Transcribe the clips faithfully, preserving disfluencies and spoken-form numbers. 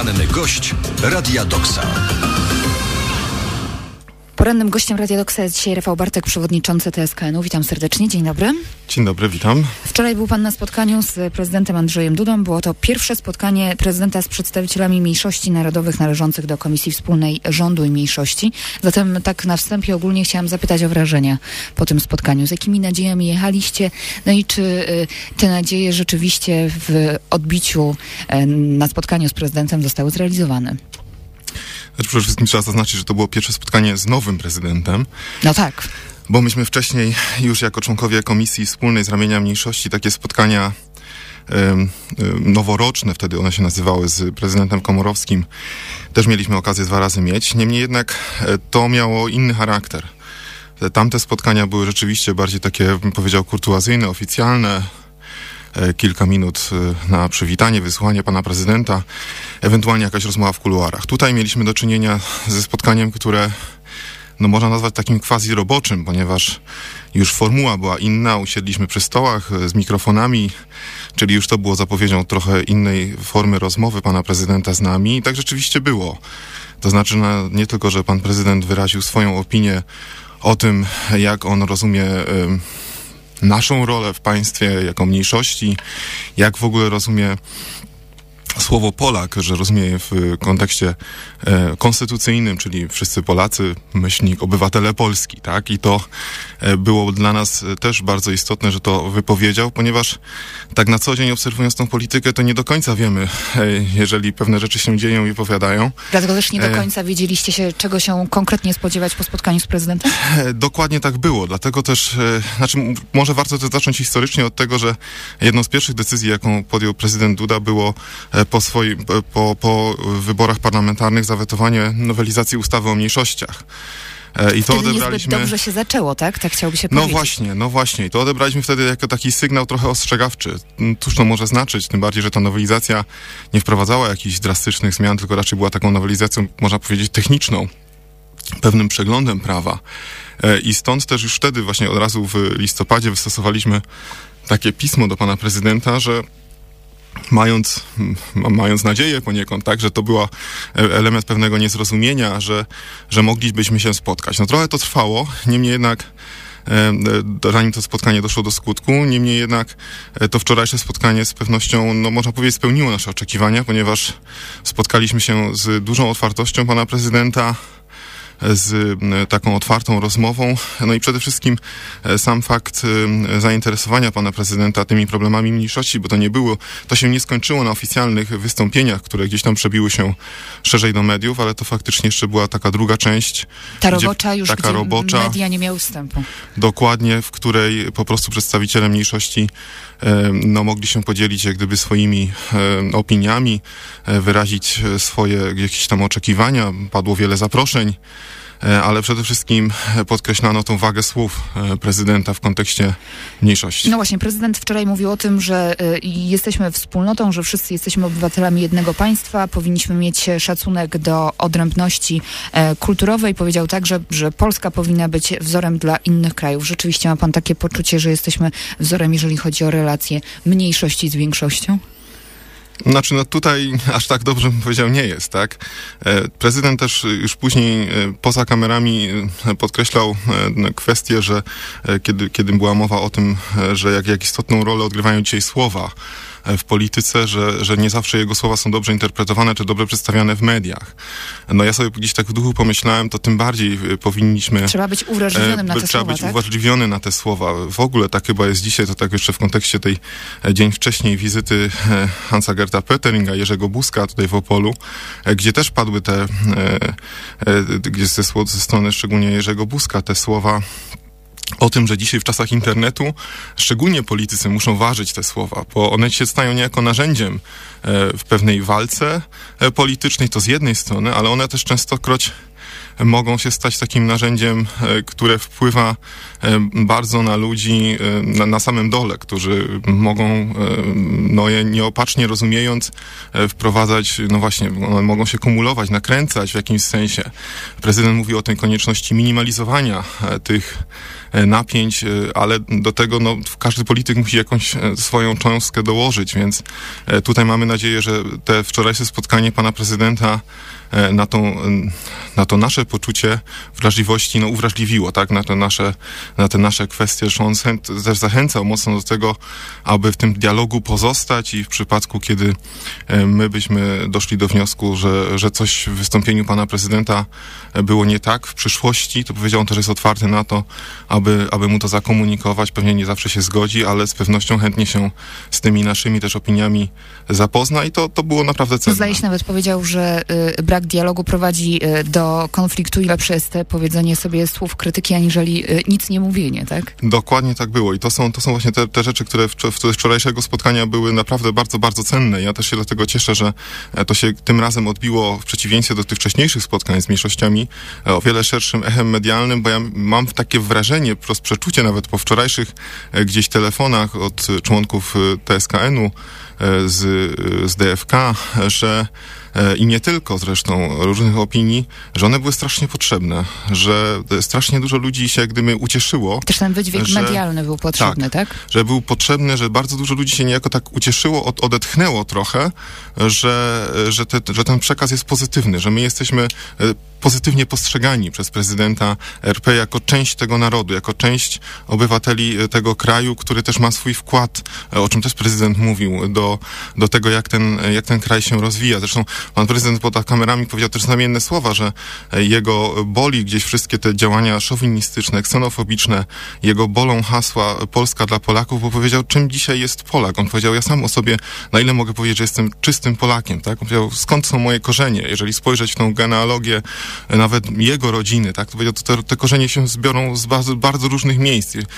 Poranny gość Radia Doksa. Porannym gościem Radia Doksa jest dzisiaj Rafał Bartek, przewodniczący T S K N-u. Witam serdecznie, dzień dobry. Dzień dobry, witam. Wczoraj był pan na spotkaniu z prezydentem Andrzejem Dudą. Było to pierwsze spotkanie prezydenta z przedstawicielami mniejszości narodowych należących do Komisji Wspólnej Rządu i Mniejszości. Zatem tak na wstępie ogólnie chciałam zapytać o wrażenia po tym spotkaniu. Z jakimi nadziejami jechaliście? No i czy y, te nadzieje rzeczywiście w odbiciu y, na spotkaniu z prezydentem zostały zrealizowane? Znaczy, przede wszystkim trzeba zaznaczyć, że to było pierwsze spotkanie z nowym prezydentem. No tak. Bo myśmy wcześniej już jako członkowie Komisji Wspólnej z ramienia mniejszości takie spotkania ym, ym, noworoczne, wtedy one się nazywały, z prezydentem Komorowskim, też mieliśmy okazję dwa razy mieć. Niemniej jednak e, to miało inny charakter. Te, tamte spotkania były rzeczywiście bardziej takie, bym powiedział, kurtuazyjne, oficjalne. Kilka minut na przywitanie, wysłuchanie pana prezydenta, ewentualnie jakaś rozmowa w kuluarach. Tutaj mieliśmy do czynienia ze spotkaniem, które no można nazwać takim quasi roboczym, ponieważ już formuła była inna, usiedliśmy przy stołach z mikrofonami, czyli już to było zapowiedzią trochę innej formy rozmowy pana prezydenta z nami i tak rzeczywiście było. To znaczy no, nie tylko, że pan prezydent wyraził swoją opinię o tym, jak on rozumie y, naszą rolę w państwie jako mniejszości, jak w ogóle rozumie słowo Polak, że rozumie je w kontekście e, konstytucyjnym, czyli wszyscy Polacy, myślnik, obywatele Polski, tak? I to e, było dla nas też bardzo istotne, że to wypowiedział, ponieważ tak na co dzień obserwując tą politykę, to nie do końca wiemy, e, jeżeli pewne rzeczy się dzieją i opowiadają. Dlatego też nie do końca e, wiedzieliście się, czego się konkretnie spodziewać po spotkaniu z prezydentem? E, dokładnie tak było, dlatego też, e, znaczy m- może warto też zacząć historycznie od tego, że jedną z pierwszych decyzji, jaką podjął prezydent Duda, było e, po swoim, po, po wyborach parlamentarnych zawetowanie nowelizacji ustawy o mniejszościach. E, I to wtedy odebraliśmy. Niezbyt dobrze się zaczęło, tak? Tak chciałoby się no powiedzieć. No właśnie, no właśnie. I to odebraliśmy wtedy jako taki sygnał trochę ostrzegawczy. Cóż to może znaczyć? Tym bardziej, że ta nowelizacja nie wprowadzała jakichś drastycznych zmian, tylko raczej była taką nowelizacją, można powiedzieć, techniczną, pewnym przeglądem prawa. E, I stąd też już wtedy właśnie od razu w listopadzie wystosowaliśmy takie pismo do pana prezydenta, że Mając, mając nadzieję poniekąd, tak, że to był element pewnego niezrozumienia, że, że moglibyśmy się spotkać. No trochę to trwało, niemniej jednak e, zanim to spotkanie doszło do skutku, niemniej jednak e, to wczorajsze spotkanie z pewnością, no można powiedzieć, spełniło nasze oczekiwania, ponieważ spotkaliśmy się z dużą otwartością pana prezydenta, z taką otwartą rozmową. No i przede wszystkim sam fakt zainteresowania pana prezydenta tymi problemami mniejszości, bo to nie było, to się nie skończyło na oficjalnych wystąpieniach, które gdzieś tam przebiły się szerzej do mediów, ale to faktycznie jeszcze była taka druga część. Ta robocza już, taka gdzie robocza, media nie miały wstępu. Dokładnie, w której po prostu przedstawiciele mniejszości no, mogli się podzielić jak gdyby swoimi e, opiniami, e, wyrazić swoje jakieś tam oczekiwania. Padło wiele zaproszeń, e, ale przede wszystkim podkreślano tą wagę słów e, prezydenta w kontekście mniejszości. No właśnie, prezydent wczoraj mówił o tym, że y, jesteśmy wspólnotą, że wszyscy jesteśmy obywatelami jednego państwa, powinniśmy mieć szacunek do odrębności e, kulturowej. Powiedział także, że Polska powinna być wzorem dla innych krajów. Rzeczywiście ma pan takie poczucie, że jesteśmy wzorem, jeżeli chodzi o relacje mniejszości z większością? Znaczy, no tutaj aż tak dobrze bym powiedział nie jest, tak? Prezydent też już później poza kamerami podkreślał kwestię, że kiedy, kiedy była mowa o tym, że jak, jak istotną rolę odgrywają dzisiaj słowa w polityce, że, że nie zawsze jego słowa są dobrze interpretowane czy dobrze przedstawiane w mediach. No ja sobie gdzieś tak w duchu pomyślałem, to tym bardziej powinniśmy... Trzeba być uwrażliwionym na te trzeba słowa, być tak? uwrażliwiony na te słowa. W ogóle tak chyba jest dzisiaj, to tak jeszcze w kontekście tej dzień wcześniej wizyty Hansa Gerta Pötteringa, Jerzego Buzka tutaj w Opolu, gdzie też padły te, gdzie ze, ze strony szczególnie Jerzego Buzka te słowa o tym, że dzisiaj w czasach internetu szczególnie politycy muszą ważyć te słowa, bo one się stają niejako narzędziem w pewnej walce politycznej, to z jednej strony, ale one też częstokroć mogą się stać takim narzędziem, które wpływa bardzo na ludzi na, na samym dole, którzy mogą, no je nieopatrznie rozumiejąc, wprowadzać, no właśnie, one mogą się kumulować, nakręcać w jakimś sensie. Prezydent mówi o tej konieczności minimalizowania tych napięć, ale do tego no, każdy polityk musi jakąś swoją cząstkę dołożyć, więc tutaj mamy nadzieję, że te wczorajsze spotkanie pana prezydenta na, tą, na to nasze poczucie wrażliwości no, uwrażliwiło, tak, na te nasze, na te nasze kwestie, że on też zachęcał mocno do tego, aby w tym dialogu pozostać i w przypadku, kiedy my byśmy doszli do wniosku, że, że coś w wystąpieniu pana prezydenta było nie tak w przyszłości, to powiedział on też, jest otwarty na to, aby, aby mu to zakomunikować. Pewnie nie zawsze się zgodzi, ale z pewnością chętnie się z tymi naszymi też opiniami zapozna i to, to było naprawdę cenne. Zdaje się, nawet powiedział, że y, brak dialogu prowadzi y, do konfliktu i lepsze jest te powiedzenie sobie słów krytyki, aniżeli y, nic nie mówienie, tak? Dokładnie tak było i to są, to są właśnie te, te rzeczy, które w, w wczorajszego spotkania były naprawdę bardzo, bardzo cenne. Ja też się dlatego cieszę, że to się tym razem odbiło w przeciwieństwie do tych wcześniejszych spotkań z mniejszościami o wiele szerszym echem medialnym, bo ja mam takie wrażenie, wprost przeczucie nawet po wczorajszych gdzieś telefonach od członków T S K N-u z, z D F K, że i nie tylko zresztą różnych opinii, że one były strasznie potrzebne, że strasznie dużo ludzi się jak gdyby ucieszyło. Też ten wydźwięk że, medialny był potrzebny, tak, tak? Że był potrzebny, że bardzo dużo ludzi się niejako tak ucieszyło, od, odetchnęło trochę, że, że, te, że ten przekaz jest pozytywny, że my jesteśmy pozytywnie postrzegani przez prezydenta R P jako część tego narodu, jako część obywateli tego kraju, który też ma swój wkład, o czym też prezydent mówił, do, do tego, jak ten, jak ten kraj się rozwija. Zresztą pan prezydent pod kamerami powiedział też znamienne słowa, że jego boli gdzieś wszystkie te działania szowinistyczne, ksenofobiczne, jego bolą hasła Polska dla Polaków, bo powiedział, czym dzisiaj jest Polak. On powiedział, ja sam o sobie, na ile mogę powiedzieć, że jestem czystym Polakiem, tak? On powiedział, skąd są moje korzenie? Jeżeli spojrzeć w tą genealogię nawet jego rodziny, tak? To powiedział, to te, te korzenie się zbiorą z bardzo, bardzo różnych miejsc, e,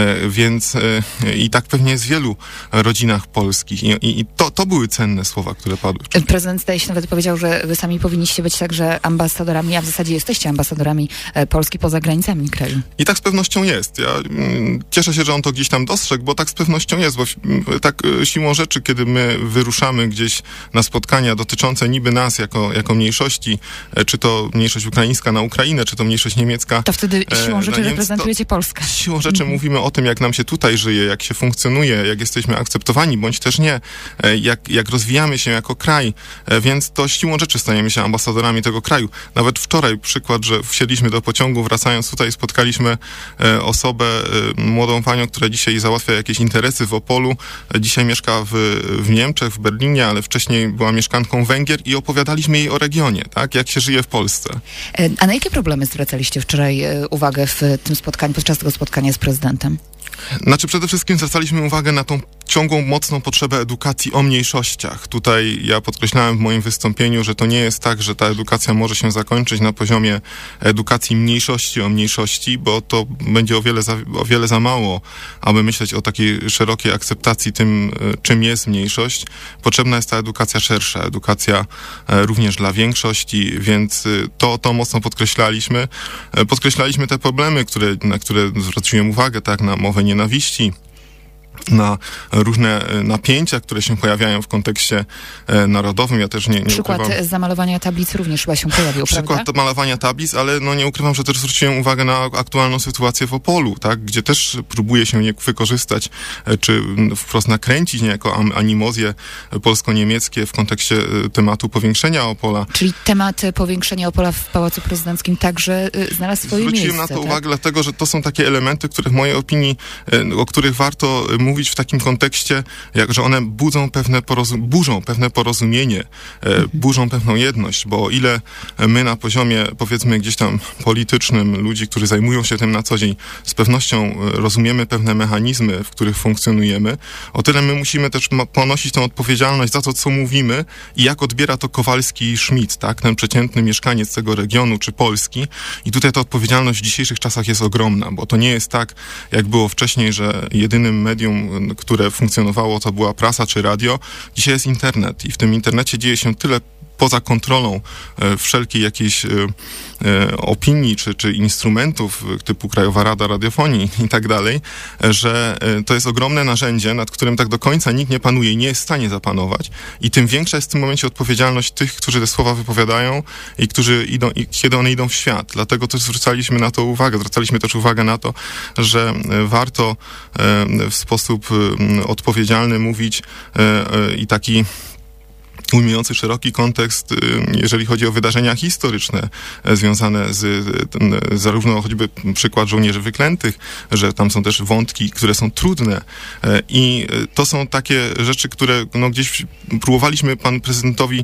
więc e, i tak pewnie jest w wielu rodzinach polskich i, i, i to, to były cenne słowa, które padły. Prezydent zdaje się nawet powiedział, że wy sami powinniście być także ambasadorami, a w zasadzie jesteście ambasadorami Polski poza granicami kraju. I tak z pewnością jest. Ja mm, cieszę się, że on to gdzieś tam dostrzegł, bo tak z pewnością jest, bo tak siłą rzeczy, kiedy my wyruszamy gdzieś na spotkania dotyczące niby nas jako, jako mniejszości, czy to mniejszość ukraińska na Ukrainę, czy to mniejszość niemiecka. To wtedy siłą rzeczy Niemcy, reprezentujecie Polskę. Siłą rzeczy mm. mówimy o tym, jak nam się tutaj żyje, jak się funkcjonuje, jak jesteśmy akceptowani, bądź też nie, jak, jak rozwijamy się jako kraj, więc to siłą rzeczy stajemy się ambasadorami tego kraju. Nawet wczoraj przykład, że wsiedliśmy do pociągu, wracając tutaj spotkaliśmy osobę, młodą panią, która dzisiaj załatwia jakieś interesy w Opolu. Dzisiaj mieszka w, w Niemczech, w Berlinie, ale wcześniej była mieszkanką Węgier i opowiadaliśmy jej o regionie, tak, jak się żyje w Polsce. A na jakie problemy zwracaliście wczoraj uwagę w tym spotkaniu, podczas tego spotkania z prezydentem? Znaczy przede wszystkim zwracaliśmy uwagę na tą ciągłą, mocną potrzebę edukacji o mniejszościach. Tutaj ja podkreślałem w moim wystąpieniu, że to nie jest tak, że ta edukacja może się zakończyć na poziomie edukacji mniejszości o mniejszości, bo to będzie o wiele za, o wiele za mało, aby myśleć o takiej szerokiej akceptacji tym, czym jest mniejszość. Potrzebna jest ta edukacja szersza, edukacja również dla większości, więc to, to mocno podkreślaliśmy. Podkreślaliśmy te problemy, które, na które zwróciłem uwagę, tak, na mowę nienawiści, na różne napięcia, które się pojawiają w kontekście e, narodowym. Ja też nie, nie Przykład ukrywam... zamalowania tablic również chyba się pojawił, Przykład prawda? malowania tablic, ale no nie ukrywam, że też zwróciłem uwagę na aktualną sytuację w Opolu, tak, gdzie też próbuje się nie wykorzystać, e, czy wprost nakręcić niejako animozje polsko-niemieckie w kontekście e, tematu powiększenia Opola. Czyli temat powiększenia Opola w Pałacu Prezydenckim także y, znalazł swoje Zwróciłem miejsce. na to tak? uwagę, dlatego, że to są takie elementy, które w mojej opinii, e, o których warto mówić w takim kontekście, jak, że one budzą pewne porozum- burzą pewne porozumienie, e, burzą pewną jedność, bo o ile my na poziomie, powiedzmy, gdzieś tam politycznym, ludzi, którzy zajmują się tym na co dzień, z pewnością rozumiemy pewne mechanizmy, w których funkcjonujemy, o tyle my musimy też ma- ponosić tę odpowiedzialność za to, co mówimy i jak odbiera to Kowalski i Schmidt, tak, ten przeciętny mieszkaniec tego regionu czy Polski. I tutaj ta odpowiedzialność w dzisiejszych czasach jest ogromna, bo to nie jest tak, jak było wcześniej, że jedynym medium, które funkcjonowało, to była prasa czy radio. Dzisiaj jest internet i w tym internecie dzieje się tyle poza kontrolą wszelkiej jakiejś opinii czy, czy instrumentów typu Krajowa Rada Radiofonii i tak dalej, że to jest ogromne narzędzie, nad którym tak do końca nikt nie panuje i nie jest w stanie zapanować. I tym większa jest w tym momencie odpowiedzialność tych, którzy te słowa wypowiadają i którzy idą, i kiedy one idą w świat. Dlatego też zwracaliśmy na to uwagę. Zwracaliśmy też uwagę na to, że warto w sposób odpowiedzialny mówić i taki ujmujący szeroki kontekst, jeżeli chodzi o wydarzenia historyczne związane z zarówno choćby przykład żołnierzy wyklętych, że tam są też wątki, które są trudne i to są takie rzeczy, które no gdzieś próbowaliśmy panu prezydentowi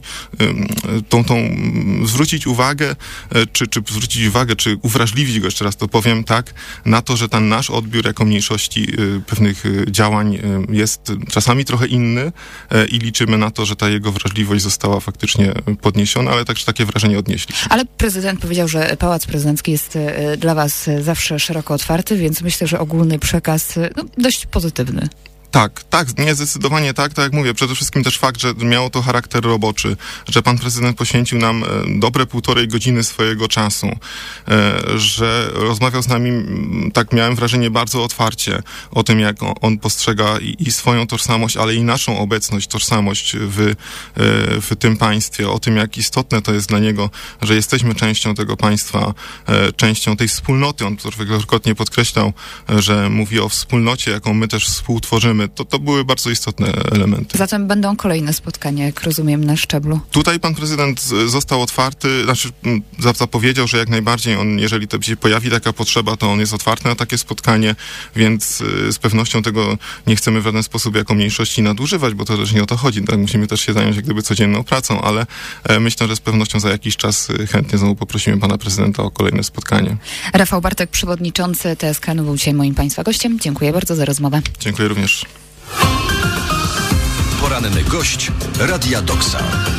tą, tą zwrócić uwagę, czy, czy zwrócić uwagę, czy uwrażliwić go, jeszcze raz to powiem tak, na to, że ten nasz odbiór jako mniejszości pewnych działań jest czasami trochę inny i liczymy na to, że ta jego wrażliwość została faktycznie podniesiona, ale także takie wrażenie odnieśliśmy. Ale prezydent powiedział, że Pałac Prezydencki jest dla was zawsze szeroko otwarty, więc myślę, że ogólny przekaz no, dość pozytywny. Tak, tak, nie, zdecydowanie tak, tak jak mówię, przede wszystkim też fakt, że miało to charakter roboczy, że pan prezydent poświęcił nam e, dobre półtorej godziny swojego czasu, e, że rozmawiał z nami, m, tak miałem wrażenie, bardzo otwarcie o tym, jak on, on postrzega i, i swoją tożsamość, ale i naszą obecność, tożsamość w, e, w tym państwie, o tym, jak istotne to jest dla niego, że jesteśmy częścią tego państwa, e, częścią tej wspólnoty. On wielokrotnie podkreślał, e, że mówi o wspólnocie, jaką my też współtworzymy. To, to były bardzo istotne elementy. Zatem będą kolejne spotkania, jak rozumiem, na szczeblu. Tutaj pan prezydent został otwarty, znaczy zapowiedział, że jak najbardziej on, jeżeli to się pojawi taka potrzeba, to on jest otwarty na takie spotkanie, więc z pewnością tego nie chcemy w żaden sposób jako mniejszości nadużywać, bo to też nie o to chodzi. Tak? Musimy też się zająć jak gdyby codzienną pracą, ale myślę, że z pewnością za jakiś czas chętnie znowu poprosimy pana prezydenta o kolejne spotkanie. Rafał Bartek, przewodniczący T S K N, był dzisiaj moim państwa gościem. Dziękuję bardzo za rozmowę. Dziękuję również. Poranny gość Radia Doksa.